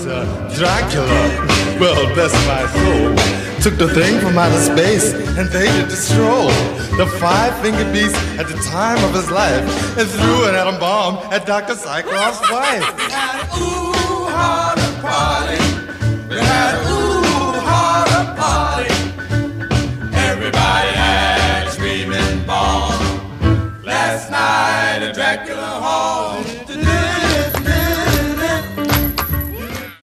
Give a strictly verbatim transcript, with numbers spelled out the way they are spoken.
uh, Dracula, well, bless my soul, took the thing from outer space and paid it to stroll. The five-fingered beast at the time of his life and threw an atom bomb at Doctor Cyclops' wife. We had a ooh, heart party. We had a ooh, heart party. Everybody had a screaming bomb. Last night a Dracula